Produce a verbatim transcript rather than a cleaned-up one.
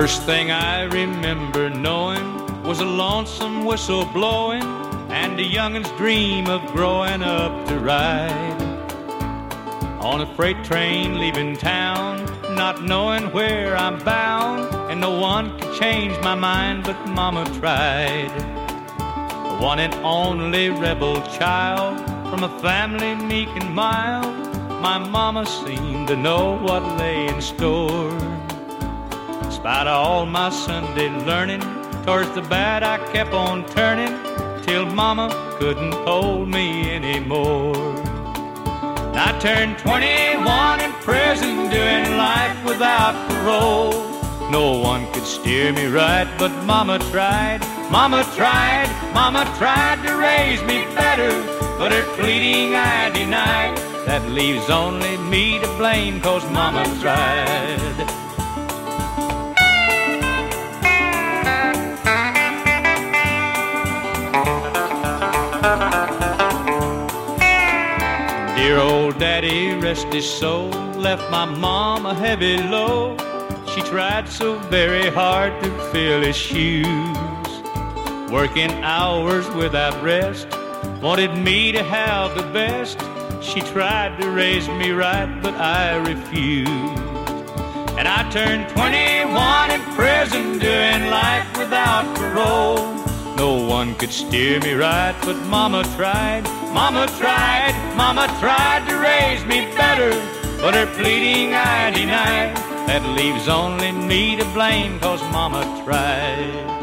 First thing I remember knowing was a lonesome whistle blowing and a youngin's dream of growing up to ride on a freight train leaving town, not knowing where I'm bound, and no one could change my mind but Mama tried. The one and only rebel child from a family meek and mild, my Mama seemed to know what lay in store. In spite of all my Sunday learning, towards the bad I kept on turning, till Mama couldn't hold me anymore. I turned twenty-one in prison, doing life without parole. No one could steer me right, but Mama tried, Mama tried, Mama tried to raise me better, but her pleading I denied. That leaves only me to blame, 'cause Mama tried. Dear old Daddy, rest his soul, left my mom a heavy load. She tried so very hard to fill his shoes, working hours without rest, wanted me to have the best. She tried to raise me right, but I refused. And I turned twenty-one in prison, doing life without parole. No one could steer me right, but Mama tried, Mama tried, Mama tried to raise me better, but her pleading I denied. That leaves only me to blame, 'cause Mama tried.